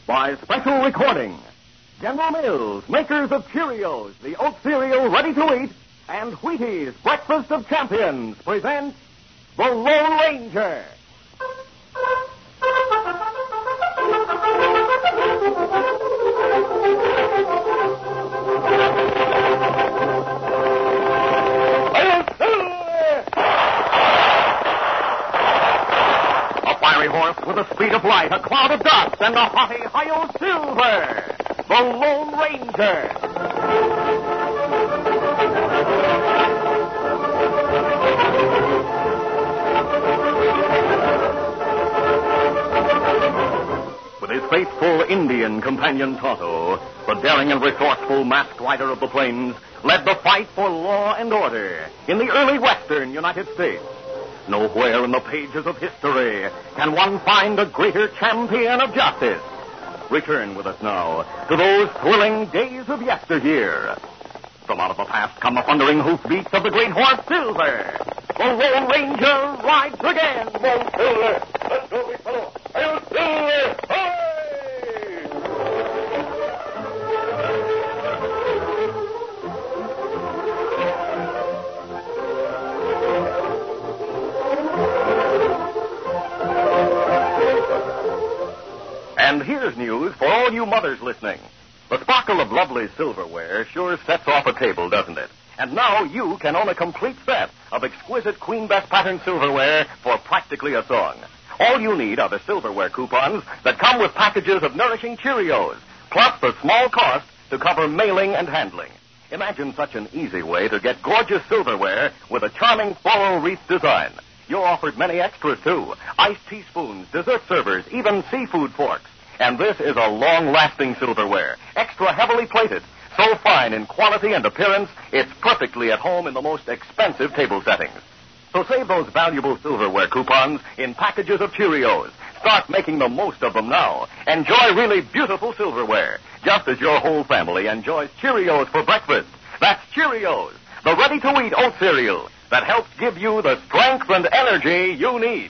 by special recording. General Mills, makers of Cheerios, the oat cereal ready to eat, and Wheaties, breakfast of champions, present The Lone Ranger. A fiery horse with the speed of light, a cloud of dust, and the haughty Hi-Yo Silver. The Lone Ranger. With his faithful Indian companion Tonto, the daring and resourceful masked rider of the plains led the fight for law and order in the early western United States. Nowhere in the pages of history can one find a greater champion of justice. Return with us now to those thrilling days of yesteryear. From out of the past come the thundering hoofbeats of the great horse Silver. The Lone Ranger rides again. Whoa, Silver! Let's go, big fellow! Hail, Silver! Hey! And here's news for all you mothers listening. The sparkle of lovely silverware sure sets off a table, doesn't it? And now you can own a complete set of exquisite Queen Bess pattern silverware for practically a song. All you need are the silverware coupons that come with packages of nourishing Cheerios, plus the small cost to cover mailing and handling. Imagine such an easy way to get gorgeous silverware with a charming floral wreath design. You're offered many extras, too. Iced teaspoons, dessert servers, even seafood forks. And this is a long-lasting silverware, extra heavily plated, so fine in quality and appearance, it's perfectly at home in the most expensive table settings. So save those valuable silverware coupons in packages of Cheerios. Start making the most of them now. Enjoy really beautiful silverware, just as your whole family enjoys Cheerios for breakfast. That's Cheerios, the ready-to-eat oat cereal that helps give you the strength and energy you need.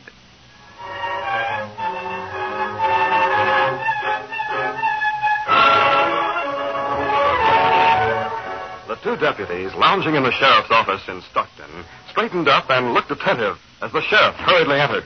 The two deputies lounging in the sheriff's office in Stockton straightened up and looked attentive as the sheriff hurriedly entered.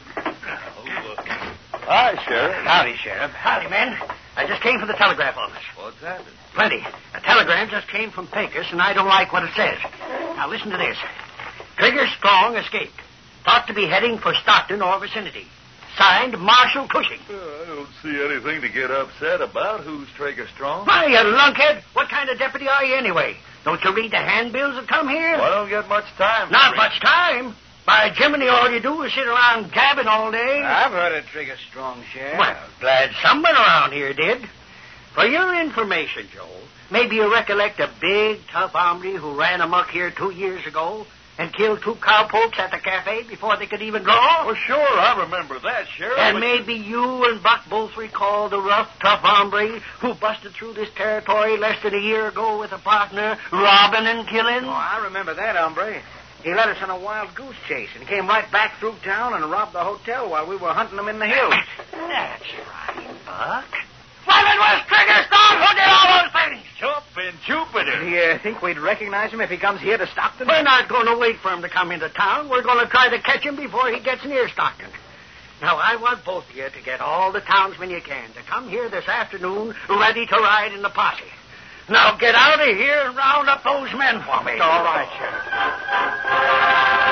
Hi, Sheriff. Howdy, Sheriff. Howdy, men. I just came from the telegraph office. What's happened? Plenty. A telegram just came from Pecos, and I don't like what it says. Now, listen to this. Trigger Strong escaped. Thought to be heading for Stockton or vicinity. Signed, Marshal Cushing. I don't see anything to get upset about. Who's Trigger Strong? Why, you lunkhead. What kind of deputy are you anyway? Don't you read the handbills that come here? Well, I don't get much time. Not much time. By Jiminy, all you do is sit around gabbing all day. I've heard of Trigger Strong, Sheriff. Well, glad someone around here did. For your information, Joe, maybe you recollect a big, tough hombre who ran amok here 2 years ago and killed 2 cowpokes at the cafe before they could even draw? Well, sure, I remember that, Sheriff. And maybe you and Buck both recall the rough, tough hombre who busted through this territory less than a year ago with a partner, robbing and killing? Oh, I remember that, hombre. He led us on a wild goose chase and came right back through town and robbed the hotel while we were hunting him in the hills. That's right, Buck. Well, it was Trigger Strong who did all those things. Jumping Jupiter. Do you think we'd recognize him if he comes here to Stockton? We're not going to wait for him to come into town. We're going to try to catch him before he gets near Stockton. Now, I want both of you to get all the townsmen you can to come here this afternoon ready to ride in the posse. Now, get out of here and round up those men for me. All right, Sheriff.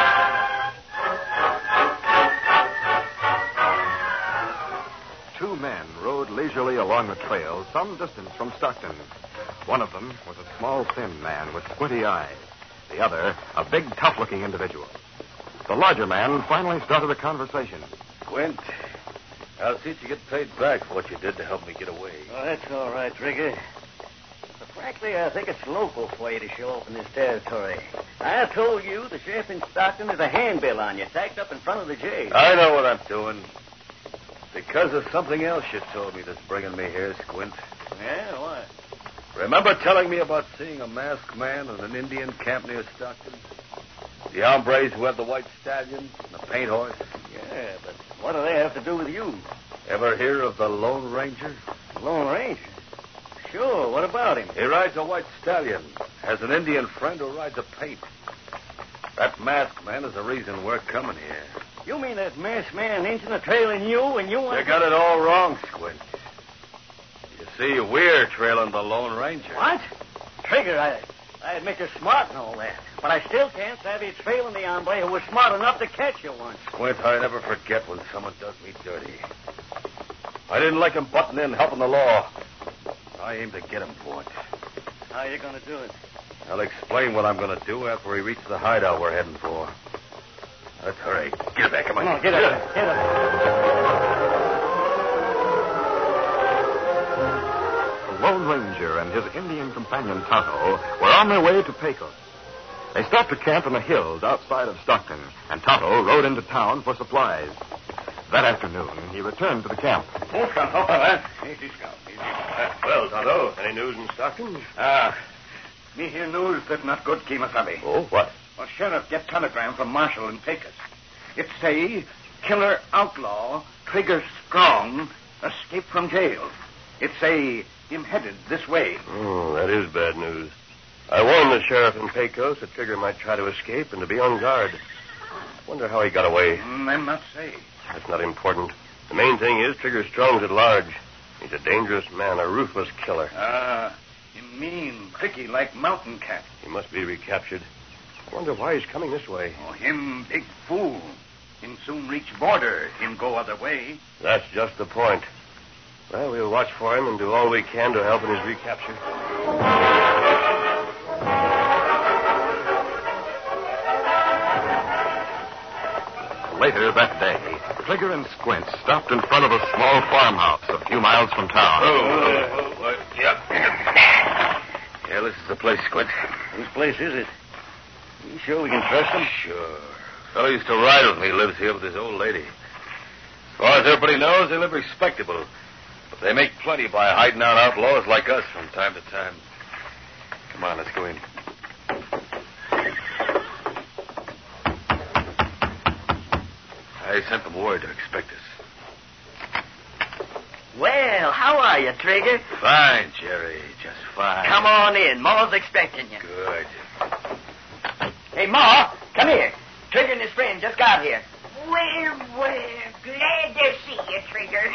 2 men rode leisurely along the trail some distance from Stockton. One of them was a small, thin man with squinty eyes. The other, a big, tough-looking individual. The larger man finally started a conversation. Quint, I'll see that you get paid back for what you did to help me get away. Oh, that's all right, Trigger. But frankly, I think it's local for you to show up in this territory. I told you the sheriff in Stockton has a handbill on you tacked up in front of the jail. I know what I'm doing. Because of something else you told me that's bringing me here, Squint. Yeah, what? Remember telling me about seeing a masked man in an Indian camp near Stockton? The hombres who had the white stallions and the paint horse? Yeah, but what do they have to do with you? Ever hear of the Lone Ranger? Lone Ranger? Sure, what about him? He rides a white stallion. Has an Indian friend who rides a paint. That masked man is the reason we're coming here. You mean that masked man inching a trailing you and you want... You got it all wrong, Squint. You see, we're trailing the Lone Ranger. What? Trigger, I admit you're smart and all that, but I still can't savvy trailing the hombre who was smart enough to catch you once. Squint, I never forget when someone does me dirty. I didn't like him butting in, helping the law. I aim to get him for it. How you going to do it? I'll explain what I'm going to do after we reach the hideout we're heading for. That's all right. Get back. Come on. Get up. Get up. The Lone Ranger and his Indian companion Tonto were on their way to Pecos. They stopped to camp in the hills outside of Stockton, and Tonto rode into town for supplies. That afternoon, he returned to the camp. Easy, Scout. Easy. Well, Tonto, any news in Stockton? Me hear news that not good, Kimasabi. Oh, what? Well, sheriff get telegram from Marshal in Pecos. It say killer outlaw Trigger Strong escaped from jail. It say him headed this way. Oh, that is bad news. I warned the sheriff in Pecos that Trigger might try to escape and to be on guard. Wonder how he got away. Them not say. That's not important. The main thing is Trigger Strong's at large. He's a dangerous man, a ruthless killer. Him mean, tricky like mountain cat. He must be recaptured. I wonder why he's coming this way. Oh, him big fool. Him soon reach border. Him go other way. That's just the point. Well, we'll watch for him and do all we can to help in his recapture. Later that day, Trigger and Squint stopped in front of a small farmhouse a few miles from town. Yeah, this is the place, Squint. Whose place is it? You sure we can trust him? Sure. Fellow used to ride with me, lives here with his old lady. As far as everybody knows, they live respectable. But they make plenty by hiding out outlaws like us from time to time. Come on, let's go in. I sent them word to expect us. Well, how are you, Trigger? Fine, Jerry. Just fine. Come on in. Ma's expecting you. Good. Hey, Ma, come here. Trigger and his friend just got here. Well, glad to see you, Trigger.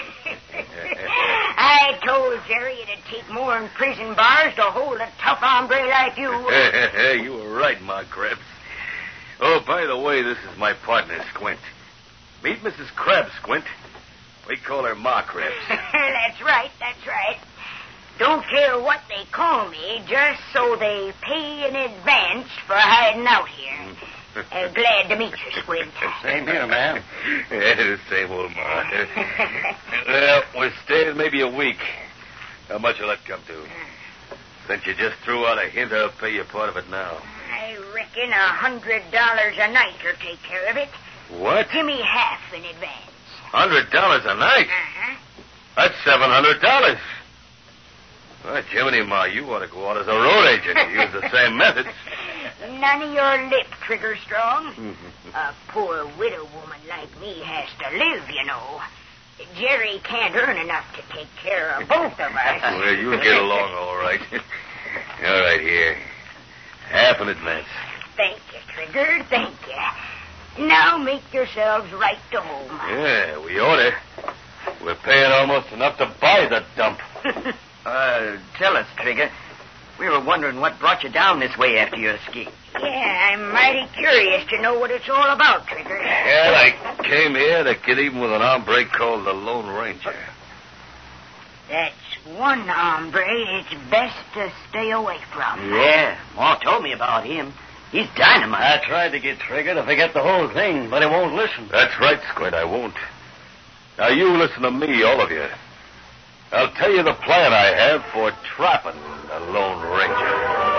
I told Jerry it'd take more than prison bars to hold a tough hombre like you. You were right, Ma Krebs. Oh, by the way, this is my partner, Squint. Meet Mrs. Krebs, Squint. We call her Ma Krebs. That's right. Don't care what they call me, just so they pay in advance for hiding out here. Glad to meet you, Squint. Same here, ma'am. Yeah, same old Ma. Well, we're staying maybe a week. How much will that come to? Since you just threw out a hint, I'll pay you part of it now. I reckon $100 a night will take care of it. What? Give me half in advance. $100 a night? Uh-huh. That's $700. Well, Jiminy, Ma, you ought to go out as a road agent and use the same methods. None of your lip, Trigger Strong. A poor widow woman like me has to live, you know. Jerry can't earn enough to take care of both of us. Well, you'll get along all right. All right, here. Half in advance. Thank you, Trigger, thank you. Now make yourselves right to home. Yeah, we ought to. We're paying almost enough to buy the dump. Tell us, Trigger. We were wondering what brought you down this way after your escape. Yeah, I'm mighty curious to know what it's all about, Trigger. Well, I came here to get even with an hombre called the Lone Ranger. That's one hombre it's best to stay away from. Yeah, Ma told me about him. He's dynamite. I tried to get Trigger to forget the whole thing, but he won't listen. That's right, Squint, I won't. Now, you listen to me, all of you. I'll tell you the plan I have for trapping the Lone Ranger.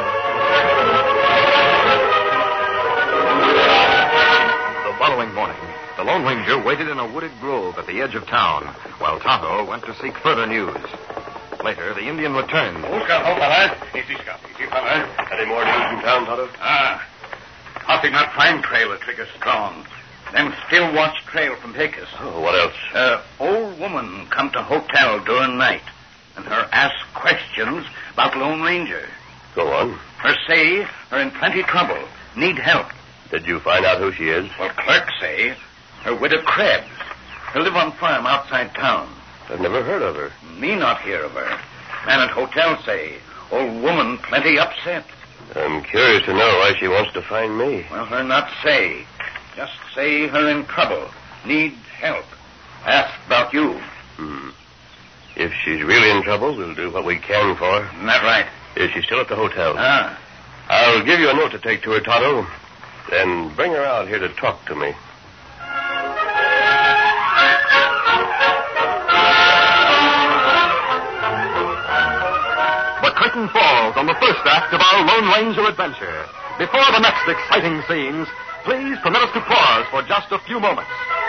The following morning, the Lone Ranger waited in a wooded grove at the edge of town, while Tonto went to seek further news. Later, the Indian returned. Easy, fella. Any more news in town, Tonto? Hopping up Pine Trail with Trigger Strong. Them still watch trail from Pecos. Oh, what else? Old woman come to hotel during night, and her ask questions about Lone Ranger. Go on. Her say her in plenty trouble, need help. Did you find out who she is? Well, clerk say her widow Krebs. Her live on farm outside town. I've never heard of her. Me not hear of her. Man at hotel say old woman plenty upset. I'm curious to know why she wants to find me. Well, her not say. Just say her in trouble, need help. Ask about you. If she's really in trouble, we'll do what we can for her. Isn't that right? Is she still at the hotel? Ah. I'll give you a note to take to her, Tonto. Then bring her out here to talk to me. The curtain falls on the first act of our Lone Ranger adventure. Before the next exciting scenes, please permit us to pause for just a few moments.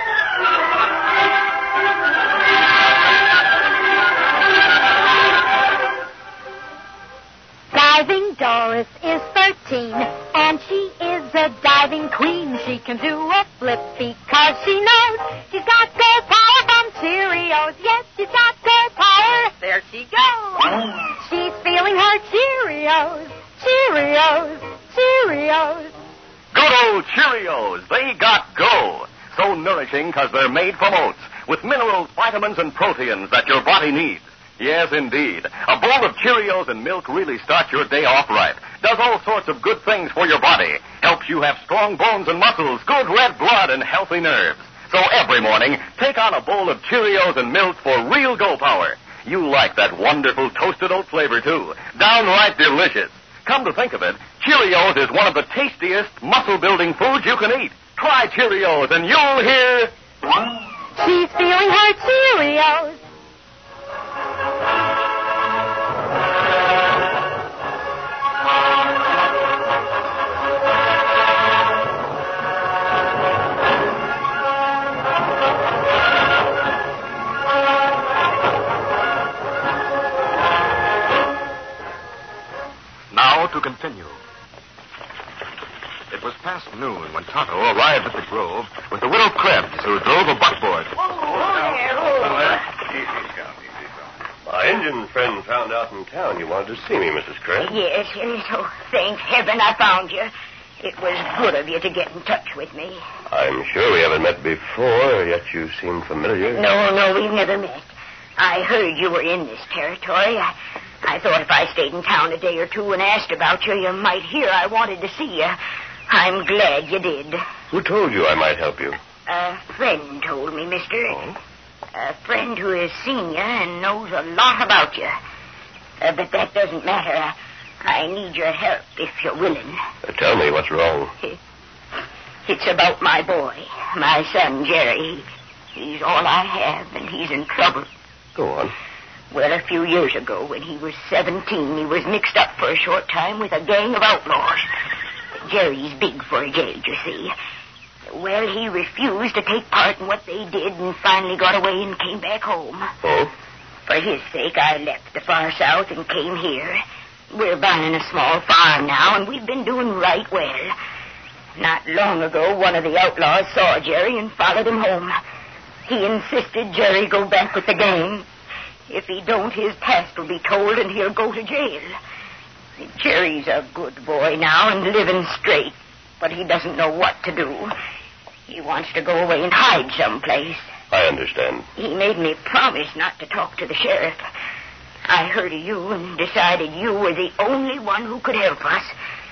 Diving Doris is 13, and she is a diving queen. She can do a flip because she knows she's got good power from Cheerios. Yes, she's got good power. There she goes. She's feeling her Cheerios, Cheerios, Cheerios. Good old Cheerios. They got go. So nourishing because they're made from oats with minerals, vitamins, and proteins that your body needs. Yes, indeed. A bowl of Cheerios and milk really starts your day off right. Does all sorts of good things for your body. Helps you have strong bones and muscles, good red blood, and healthy nerves. So every morning, take on a bowl of Cheerios and milk for real go power. You like that wonderful toasted oat flavor, too. Downright delicious. Come to think of it, Cheerios is one of the tastiest muscle-building foods you can eat. Try Cheerios and you'll hear... She's feeling her Cheerios. Now to continue. It was past noon when Tonto arrived at the grove with the widow Krebs, who drove a buckboard. My Indian friend found out in town you wanted to see me, Mrs. Krebs. Yes, oh, thank heaven I found you. It was good of you to get in touch with me. I'm sure we haven't met before, yet you seem familiar. No, we've never met. I heard you were in this territory. I thought if I stayed in town a day or two and asked about you, you might hear I wanted to see you. I'm glad you did. Who told you I might help you? A friend told me, mister. Oh? A friend who has seen you and knows a lot about you. But that doesn't matter. I need your help if you're willing. Tell me what's wrong. It's about my boy, my son, Jerry. He's all I have, and he's in trouble. Go on. Well, a few years ago, when he was 17, he was mixed up for a short time with a gang of outlaws. Jerry's big for a jail, you see. Well, he refused to take part in what they did and finally got away and came back home. Oh? For his sake, I left the far south and came here. We're buying a small farm now, and we've been doing right well. Not long ago, one of the outlaws saw Jerry and followed him home. He insisted Jerry go back with the gang. If he don't, his past will be told and he'll go to jail. Jerry's a good boy now and living straight, but he doesn't know what to do. He wants to go away and hide someplace. I understand. He made me promise not to talk to the sheriff. I heard of you and decided you were the only one who could help us.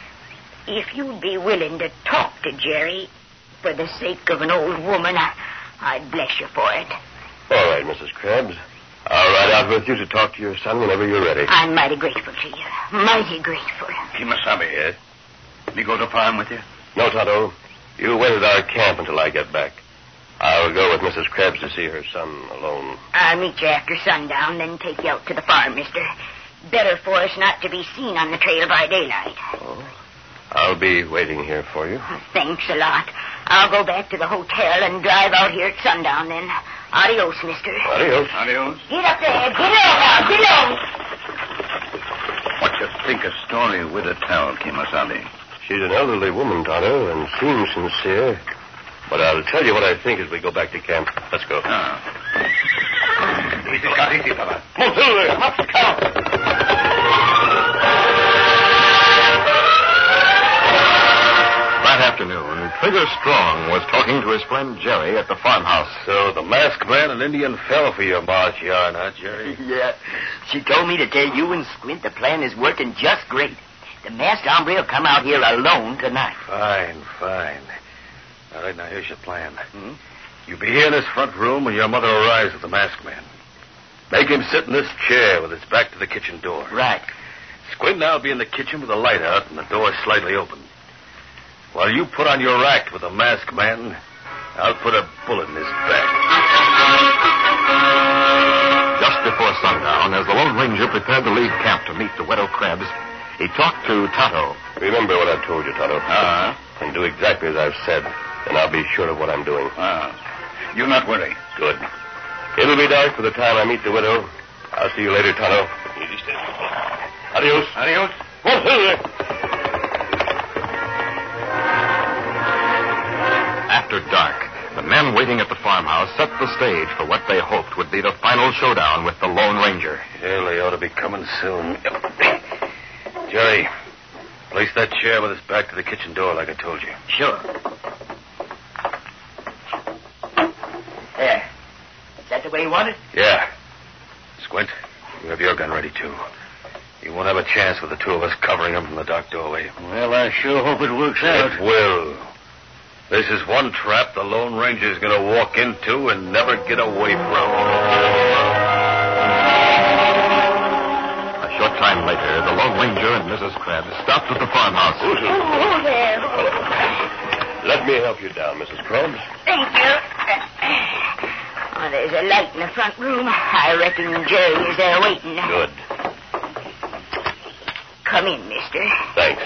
If you'd be willing to talk to Jerry for the sake of an old woman, I'd bless you for it. All right, Mrs. Krebs. I'll ride out with you to talk to your son whenever you're ready. I'm mighty grateful to you. Mighty grateful. Kimasabi. Yes? Me go to farm with you? No, Tonto. You wait at our camp until I get back. I'll go with Mrs. Krebs to see her son alone. I'll meet you after sundown, then take you out to the farm, mister. Better for us not to be seen on the trail by daylight. Oh. I'll be waiting here for you. Thanks a lot. I'll go back to the hotel and drive out here at sundown then. Adios, mister. Adios. Adios. Get up there. Get low now. Get low. What you think a story with a tell, Kimasabi? She's an elderly woman, Tonto, and seems sincere. But I'll tell you what I think as we go back to camp. Let's go. Easy, Scott, easy, fella. Come on, Silver. Come up, Scout. That afternoon, Trigger Strong was talking to his friend Jerry at the farmhouse. So the masked man and Indian fell for your March yarn, huh, Jerry? Yeah. She told me to tell you and Squint the plan is working just great. The masked hombre will come out here alone tonight. Fine. All right, now here's your plan. You be here in this front room when your mother arrives with the masked man. Make him sit in this chair with his back to the kitchen door. Right. Squint and I'll be in the kitchen with the light out and the door slightly open. While you put on your act with the masked man, I'll put a bullet in his back. Just before sundown, as the Lone Ranger prepared to leave camp to meet the Widow Krebs, he talked to Tonto. Remember what I've told you, Tonto. And do exactly as I've said, and I'll be sure of what I'm doing. You not worry. Good. It'll be dark for the time I meet the widow. I'll see you later, Tonto. Easy, steady. Adios. Adios. Come on, Silver. After dark, the men waiting at the farmhouse set the stage for what they hoped would be the final showdown with the Lone Ranger. Well, they ought to be coming soon. Jerry, place that chair with his back to the kitchen door like I told you. Sure. There. Is that the way you want it? Yeah. Squint, you have your gun ready, too. You won't have a chance with the two of us covering him from the dark doorway. Well, I sure hope it works out. It will. This is one trap the Lone Ranger's going to walk into and never get away from. A short time later, the Lone Ranger and Mrs. Krebs stopped at the farmhouse. Oh, there. Let me help you down, Mrs. Krebs. Thank you. Oh, there's a light in the front room. I reckon Jerry is there waiting. Good. Come in, mister. Thanks.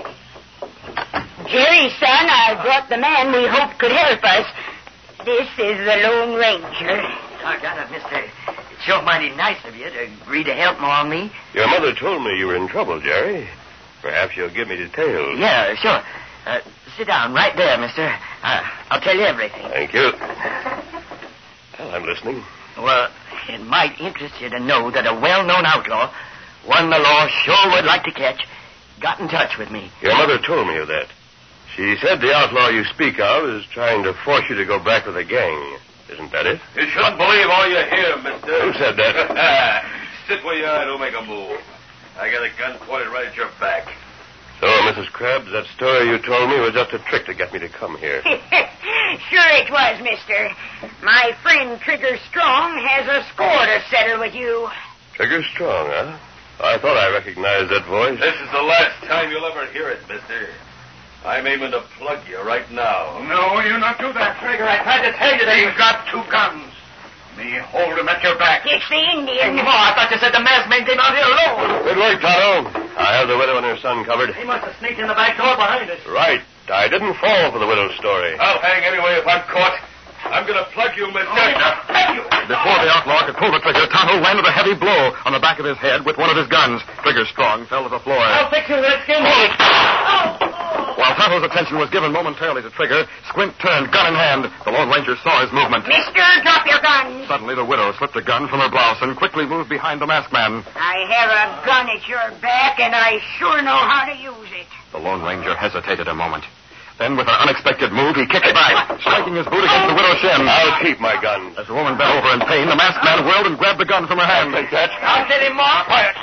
Jerry, son, I brought the man we hoped could help us. This is the Lone Ranger. Doggone it, mister. It's sure mighty nice of you to agree to help me. Your mother told me you were in trouble, Jerry. Perhaps you'll give me details. Yeah, sure. Sit down right there, mister. I'll tell you everything. Thank you. I'm listening. Well, it might interest you to know that a well-known outlaw, one the law sure would like to catch, got in touch with me. Your mother told me of that. She said the outlaw you speak of is trying to force you to go back with the gang. Isn't that it? You shouldn't believe all you hear, mister. Who said that? Sit where you are. Don't make a move. I got a gun pointed right at your back. So, Mrs. Krebs, that story you told me was just a trick to get me to come here. Sure it was, mister. My friend Trigger Strong has a score to settle with you. Trigger Strong, huh? I thought I recognized that voice. This is the last time you'll ever hear it, mister. I'm aiming to plug you right now. No, you not do that, Trigger. I tried to tell you that he's got two guns. Me hold him at your back. It's the Indian. Oh, I thought you said the masked man came out here alone. Good work, Tonto. I have the widow and her son covered. He must have sneaked in the back door behind us. Right. I didn't fall for the widow's story. I'll hang anyway if I'm caught. I'm going to plug you, mister. Before the outlaw could pull the trigger, Tonto landed a heavy blow on the back of his head with one of his guns. Trigger Strong fell to the floor. I'll fix you, Redskin. While Tonto's attention was given momentarily to Trigger, Squint turned gun in hand. The Lone Ranger saw his movement. Mister, drop your gun. Suddenly, the widow slipped a gun from her blouse and quickly moved behind the masked man. I have a gun at your back, and I sure know how to use it. The Lone Ranger hesitated a moment. Then, with an unexpected move, he kicked back, striking his boot against the widow's shin. I'll keep my gun. As the woman bent over in pain, the masked man whirled and grabbed the gun from her hand. Take that. I'll get him more. Quiet.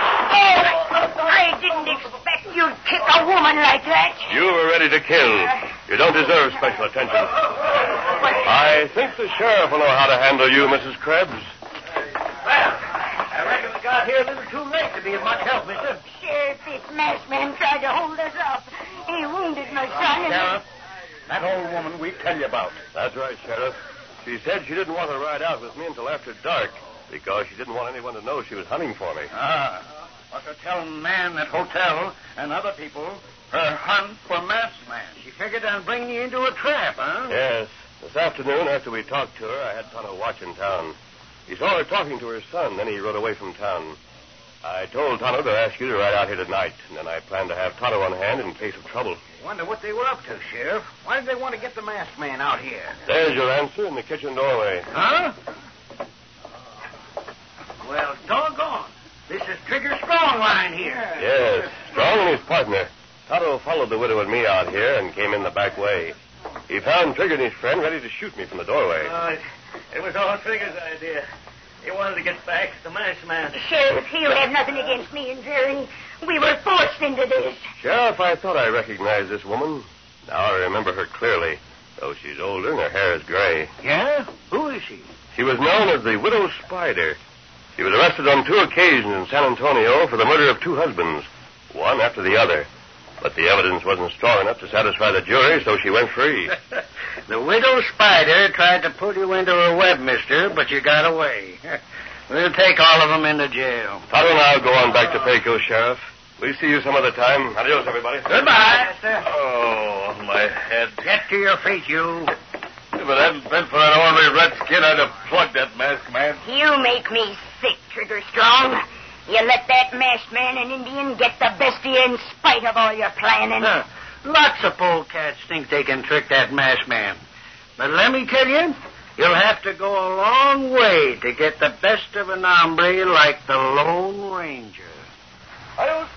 I didn't expect you'd kick a woman like that. You were ready to kill. You don't deserve special attention. I think the sheriff will know how to handle you, Mrs. Krebs. Well, I reckon we got here a little too late to be of much help, mister. Sheriff, this masked man tried to hold us up. He wounded my son and... Sheriff, that old woman we tell you about. That's right, Sheriff. She said she didn't want to ride out with me until after dark because she didn't want anyone to know she was hunting for me. But to tell man at hotel and other people her hunt for masked man. She figured on bringing you into a trap, huh? Yes. This afternoon, after we talked to her, I had Tonto watch in town. He saw her talking to her son, then he rode away from town. I told Tonto to ask you to ride out here tonight, and then I planned to have Tonto on hand in case of trouble. Wonder what they were up to, Sheriff. Why did they want to get the masked man out here? There's your answer in the kitchen doorway. Huh? Well, doggone. This is Trigger Strong lying here. Yes, Strong and his partner. Tonto followed the widow and me out here and came in the back way. He found Trigger and his friend ready to shoot me from the doorway. It was all Trigger's idea. He wanted to get back the masked man. Sheriff, you have nothing against me and Jerry. We were forced into this. Sheriff, I thought I recognized this woman. Now I remember her clearly, though she's older and her hair is gray. Yeah? Who is she? She was known as the Widow Spider. She was arrested on 2 occasions in San Antonio for the murder of 2 husbands, one after the other. But the evidence wasn't strong enough to satisfy the jury, so she went free. The Widow Spider tried to pull you into her web, mister, but you got away. We'll take all of them into jail. Tonto and I'll go on back to Pecos, Sheriff. We'll see you some other time. Adios, everybody. Goodbye. Oh, my head. Get to your feet, you. If it hadn't been for that ornery redskin, I'd have plugged that masked man. You make me sick, Trigger Strong. You let that masked man and Indian get the best of you in spite of all your planning. Lots of polecats think they can trick that masked man. But let me tell you, you'll have to go a long way to get the best of an hombre like the Lone Ranger. Adios,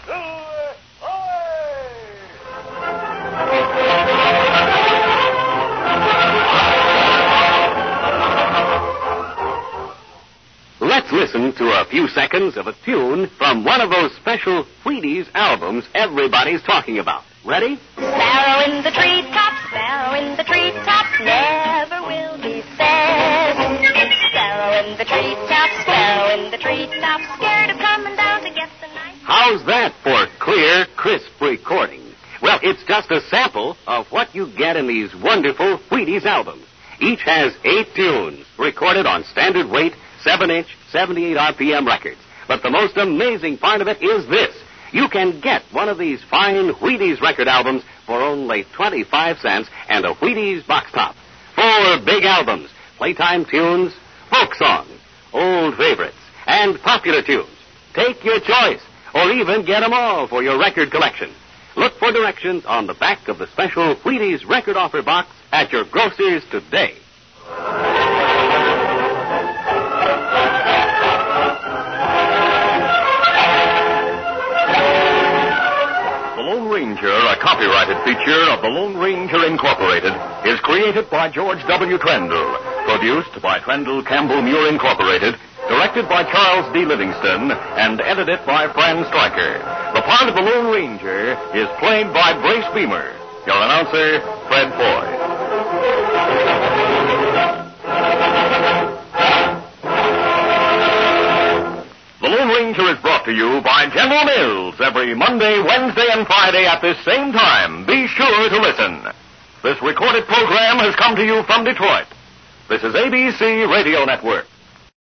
Let's listen to a few seconds of a tune from one of those special Wheaties albums everybody's talking about. Ready? Sparrow in the treetops, sparrow in the treetops, never will be sad. Sparrow in the treetops, sparrow in the treetops, scared of coming down to get the night. How's that for clear, crisp recording? Well, it's just a sample of what you get in these wonderful Wheaties albums. Each has 8 tunes recorded on standard weight 7-inch, 78 RPM records. But the most amazing part of it is this. You can get one of these fine Wheaties record albums for only 25 cents and a Wheaties box top. 4 big albums, playtime tunes, folk songs, old favorites, and popular tunes. Take your choice, or even get them all for your record collection. Look for directions on the back of the special Wheaties record offer box at your grocer's today. The Lone Ranger, a copyrighted feature of the Lone Ranger Incorporated, is created by George W. Trendle, produced by Trendle Campbell Muir Incorporated, directed by Charles D. Livingston, and edited by Fran Stryker. The part of the Lone Ranger is played by Brace Beamer. Your announcer, Fred Foy. The Lone Ranger is brought to you by General Mills every Monday, Wednesday, and Friday at this same time. Be sure to listen. This recorded program has come to you from Detroit. This is ABC Radio Network.